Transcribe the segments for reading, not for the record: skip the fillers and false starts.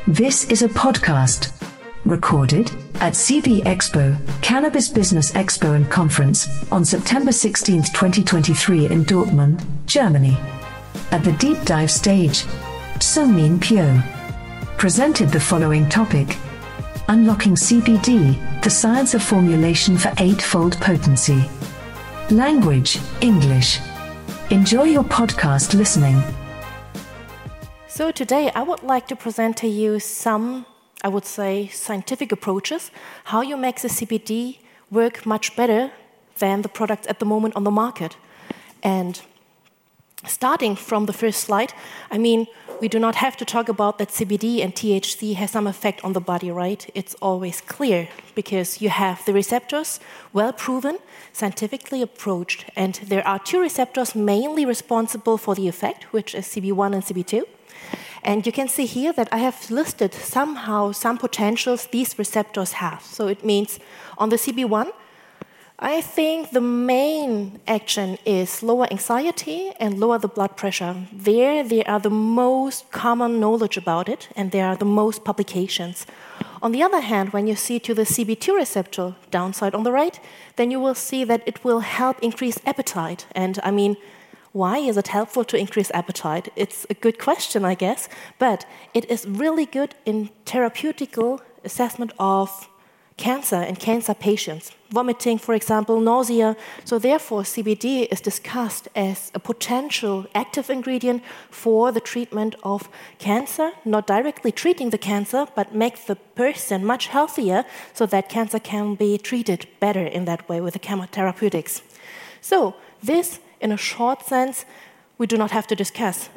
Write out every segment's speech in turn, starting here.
This is a podcast recorded at CB Expo, Cannabis Business Expo and Conference, on September 16, 2023 in Dortmund, Germany. At the deep dive stage, Seung-Min Pyo presented the following topic: Unlocking CBD, the science of formulation for eightfold potency. Language, English. Enjoy your podcast listening. So today I would like to present to you some, I would say, scientific approaches, how you make the CBD work much better than the products at the moment on the market. And starting from the first slide, we do not have to talk about that CBD and THC has some effect on the body, right? It's always clear because you have the receptors, well proven, scientifically approached, and there are two receptors mainly responsible for the effect, which is CB1 and CB2. And you can see here that I have listed somehow some potentials these receptors have. So it means on the CB1, I think the main action is lower anxiety and lower the blood pressure. There are the most common knowledge about it, and there are the most publications. On the other hand, when you see to the CB2 receptor, downside on the right, then you will see that it will help increase appetite. And why is it helpful to increase appetite? It's a good question, I guess, but it is really good in therapeutical assessment of cancer and cancer patients. Vomiting, for example, nausea. So therefore, CBD is discussed as a potential active ingredient for the treatment of cancer, not directly treating the cancer, but make the person much healthier so that cancer can be treated better in that way with the chemotherapeutics. So this, in a short sense, we do not have to discuss.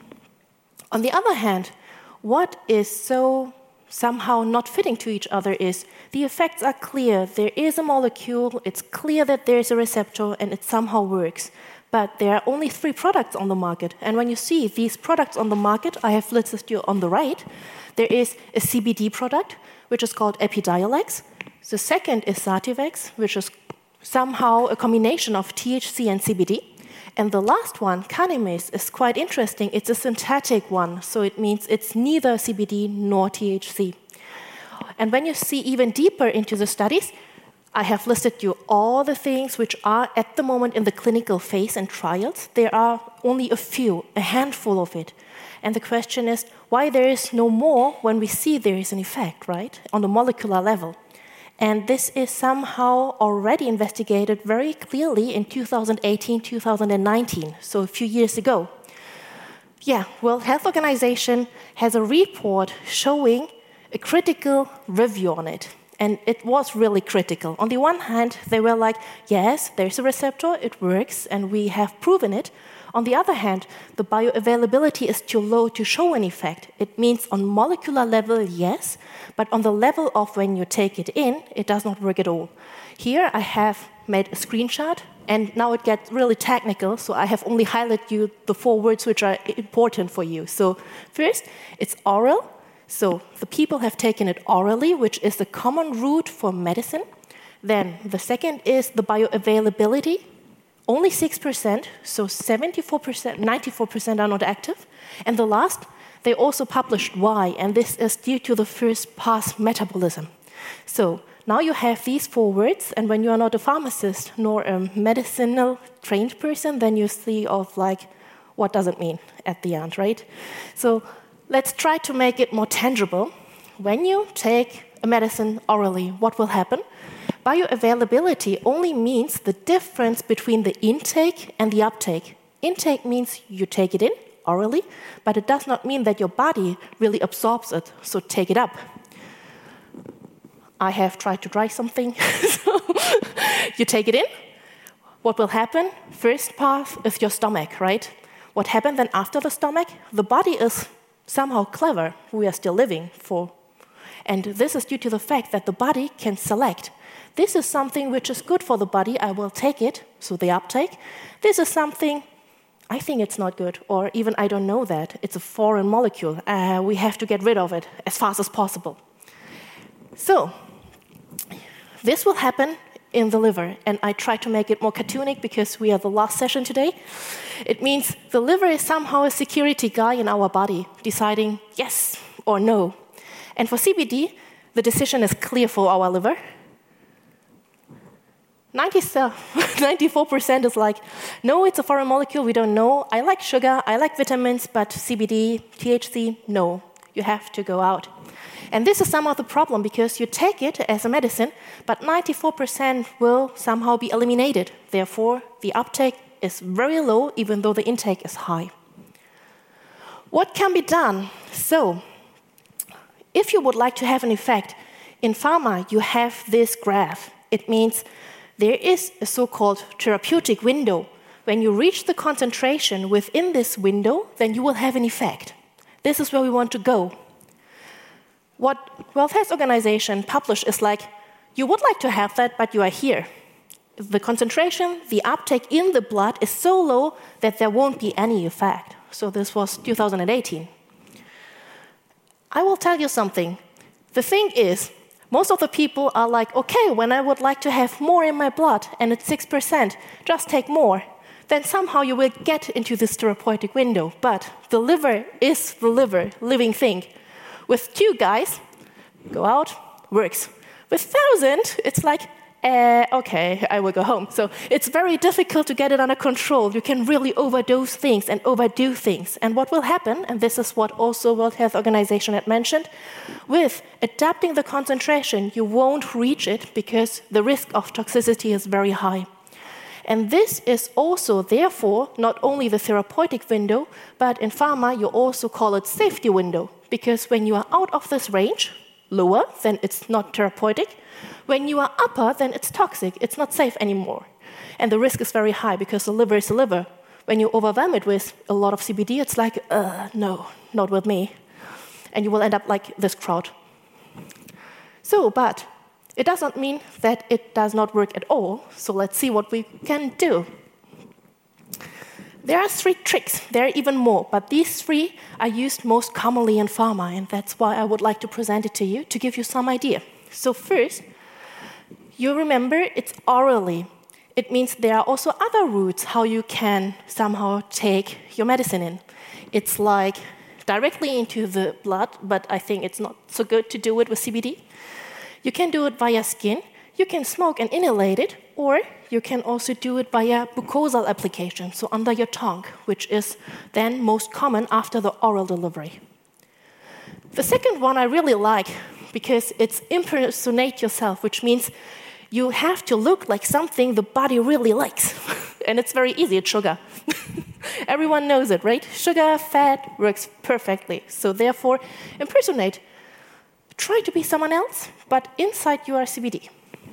On the other hand, what is so somehow not fitting to each other is the effects are clear. There is a molecule, it's clear that there is a receptor, and it somehow works. But there are only 3 products on the market. And when you see these products on the market, I have listed you on the right, there is a CBD product, which is called Epidiolex. The second is Sativex, which is somehow a combination of THC and CBD. And the last one, Canimis, is quite interesting. It's a synthetic one, so it means it's neither CBD nor THC. And when you see even deeper into the studies, I have listed you all the things which are at the moment in the clinical phase and trials. There are only a handful of it. And the question is, why there is no more when we see there is an effect, right, on the molecular level? And this is somehow already investigated very clearly in 2018, 2019, so a few years ago. World Health Organization has a report showing a critical review on it. And it was really critical. On the one hand, they were like, yes, there's a receptor, it works, and we have proven it. On the other hand, the bioavailability is too low to show an effect. It means on molecular level, yes, but on the level of when you take it in, it does not work at all. Here I have made a screenshot, and now it gets really technical, so I have only highlighted you the 4 words which are important for you. So first, it's oral. So the people have taken it orally, which is the common route for medicine. Then the second is the bioavailability. Only 6%, so 74%, 94% are not active. And the last, they also published why, and this is due to the first pass metabolism. So now you have these 4 words, and when you are not a pharmacist nor a medicinal trained person, then you see what does it mean at the end, right? So let's try to make it more tangible. When you take a medicine orally, what will happen? Bioavailability only means the difference between the intake and the uptake. Intake means you take it in orally, but it does not mean that your body really absorbs it, so take it up. I have tried to try something. So you take it in. What will happen? First pass is your stomach, right? What happens then after the stomach? The body is somehow clever. We are still living for. And this is due to the fact that the body can select. This is something which is good for the body, I will take it, so the uptake. This is something, I think it's not good, or even I don't know that. It's a foreign molecule. We have to get rid of it as fast as possible. So, this will happen in the liver, and I try to make it more cartoonic because we are the last session today. It means the liver is somehow a security guy in our body, deciding yes or no. And for CBD, the decision is clear for our liver. 94% is like, no, it's a foreign molecule, we don't know. I like sugar, I like vitamins, but CBD, THC, no. You have to go out. And this is somehow the problem, because you take it as a medicine, but 94% will somehow be eliminated. Therefore, the uptake is very low, even though the intake is high. What can be done? So, if you would like to have an effect, in pharma, you have this graph. It means there is a so-called therapeutic window. When you reach the concentration within this window, then you will have an effect. This is where we want to go. What World Health Organization published is like, you would like to have that, but you are here. The concentration, the uptake in the blood is so low that there won't be any effect. So this was 2018. I will tell you something. The thing is, most of the people are like, okay, when I would like to have more in my blood, and it's 6%, just take more. Then somehow you will get into this therapeutic window. But the liver is the liver, living thing. With 2 guys, go out, works. With 1,000, it's like, okay, I will go home. So it's very difficult to get it under control. You can really overdose things and overdo things. And what will happen, and this is what also World Health Organization had mentioned, with adapting the concentration, you won't reach it because the risk of toxicity is very high. And this is also, therefore, not only the therapeutic window, but in pharma, you also call it safety window. Because when you are out of this range, lower, then it's not therapeutic. When you are upper, then it's toxic. It's not safe anymore. And the risk is very high because the liver is the liver. When you overwhelm it with a lot of CBD, it's like, no, not with me. And you will end up like this crowd. So, but it doesn't mean that it does not work at all. So let's see what we can do. There are 3 tricks. There are even more, but these 3 are used most commonly in pharma, and that's why I would like to present it to you, to give you some idea. So first, you remember it's orally. It means there are also other routes how you can somehow take your medicine in. It's like directly into the blood, but I think it's not so good to do it with CBD. You can do it via skin, you can smoke and inhalate it, or you can also do it via mucosal application, so under your tongue, which is then most common after the oral delivery. The second one I really like, because it's impersonate yourself, which means you have to look like something the body really likes. And it's very easy, it's sugar. Everyone knows it, right? Sugar, fat, works perfectly. So therefore, impersonate. Try to be someone else, but inside you are CBD.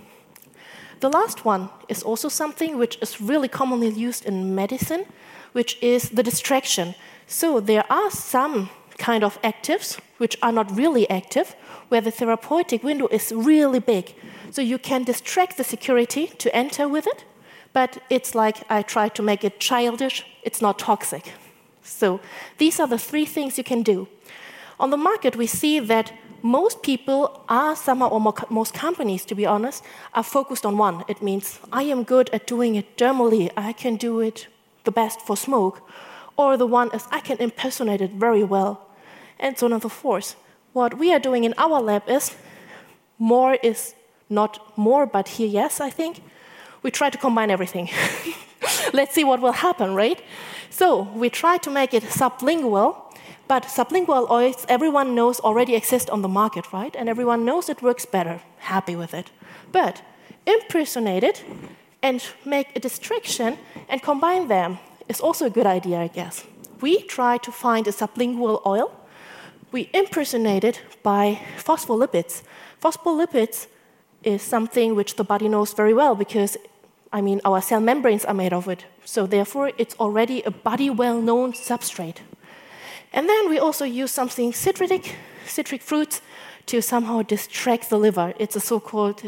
The last one is also something which is really commonly used in medicine, which is the distraction. So there are some kind of actives which are not really active, where the therapeutic window is really big. So you can distract the security to enter with it, but it's like I try to make it childish, it's not toxic. So these are the 3 things you can do. On the market, we see that most people are somehow, or most companies, to be honest, are focused on one. It means I am good at doing it dermally, I can do it the best for smoke. Or the one is I can impersonate it very well, and so on and so forth. What we are doing in our lab is, more is not more, but here, yes, I think. We try to combine everything. Let's see what will happen, right? So we try to make it sublingual, but sublingual oils, everyone knows already exist on the market, right? And everyone knows it works better, happy with it. But impersonate it and make a distraction and combine them is also a good idea, I guess. We try to find a sublingual oil. We impersonate it by phospholipids. Phospholipids is something which the body knows very well because, our cell membranes are made of it. So therefore, it's already a body well-known substrate. And then we also use something citric fruits, to somehow distract the liver. It's a so-called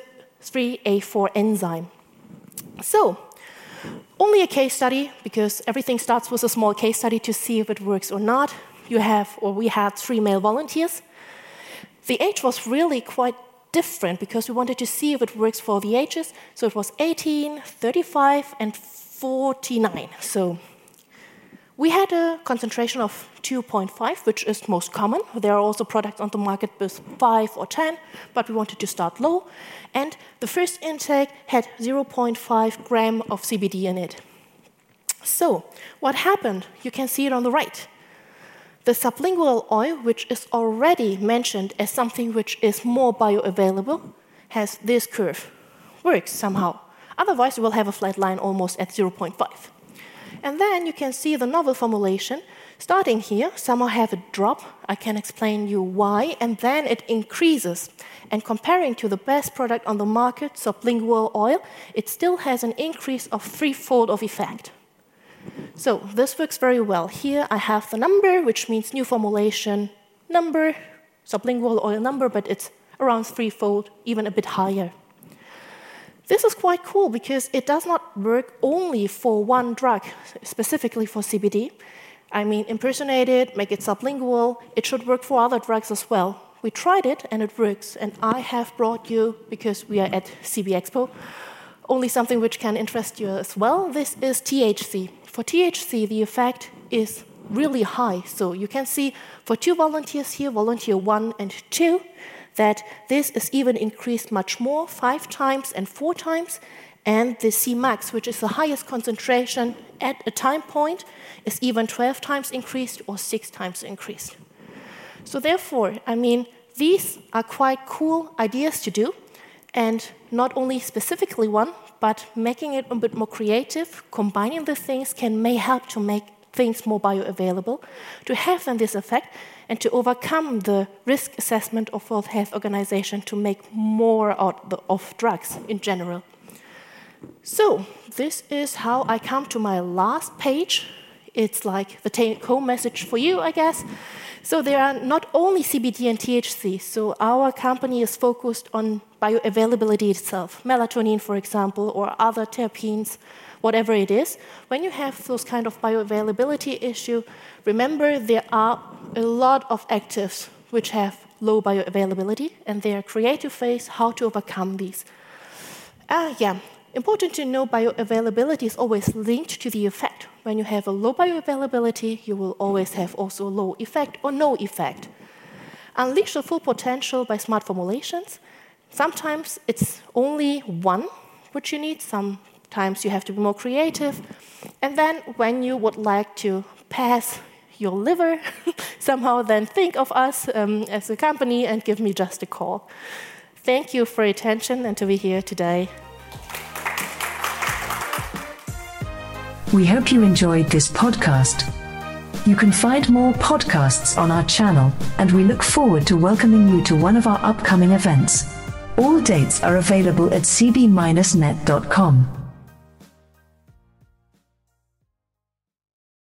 CYP3A4 enzyme. So, only a case study, because everything starts with a small case study to see if it works or not. We had 3 male volunteers. The age was really quite different because we wanted to see if it works for the ages. So it was 18, 35, and 49. So We had a concentration of 2.5, which is most common. There are also products on the market with 5 or 10, but we wanted to start low. And the first intake had 0.5 gram of CBD in it. So what happened? You can see it on the right. The sublingual oil, which is already mentioned as something which is more bioavailable, has this curve. Works somehow. Otherwise, you will have a flat line almost at 0.5. And then you can see the novel formulation. Starting here, somehow have a drop. I can explain you why. And then it increases. And comparing to the best product on the market, sublingual oil, it still has an increase of 3-fold of effect. So this works very well. Here I have the number, which means new formulation number, sublingual oil number, but it's around 3-fold, even a bit higher. This is quite cool because it does not work only for one drug, specifically for CBD. I mean, impersonate it, make it sublingual. It should work for other drugs as well. We tried it and it works. And I have brought you, because we are at CB Expo, only something which can interest you as well. This is THC. For THC, the effect is really high. So you can see for 2 volunteers here, volunteer 1 and 2, that this is even increased much more, 5 times and 4 times. And the Cmax, which is the highest concentration at a time point, is even 12 times increased or 6 times increased. So therefore, I mean, these are quite cool ideas to do. And not only specifically one, but making it a bit more creative, combining the things may help to make things more bioavailable, to have then this effect, and to overcome the risk assessment of World Health Organization to make more out of drugs in general. So this is how I come to my last page. It's like the take-home message for you, I guess. So there are not only CBD and THC. So our company is focused on bioavailability itself, melatonin, for example, or other terpenes, whatever it is. When you have those kind of bioavailability issue, remember there are a lot of actives which have low bioavailability, and there are creative ways how to overcome these. Important to know, bioavailability is always linked to the effect. When you have a low bioavailability, you will always have also low effect or no effect. Unleash the full potential by smart formulations. Sometimes it's only one which you need. Sometimes you have to be more creative. And then when you would like to pass your liver, somehow then think of us as a company and give me just a call. Thank you for your attention and to be here today. We hope you enjoyed this podcast. You can find more podcasts on our channel, and we look forward to welcoming you to one of our upcoming events. All dates are available at cb-net.com.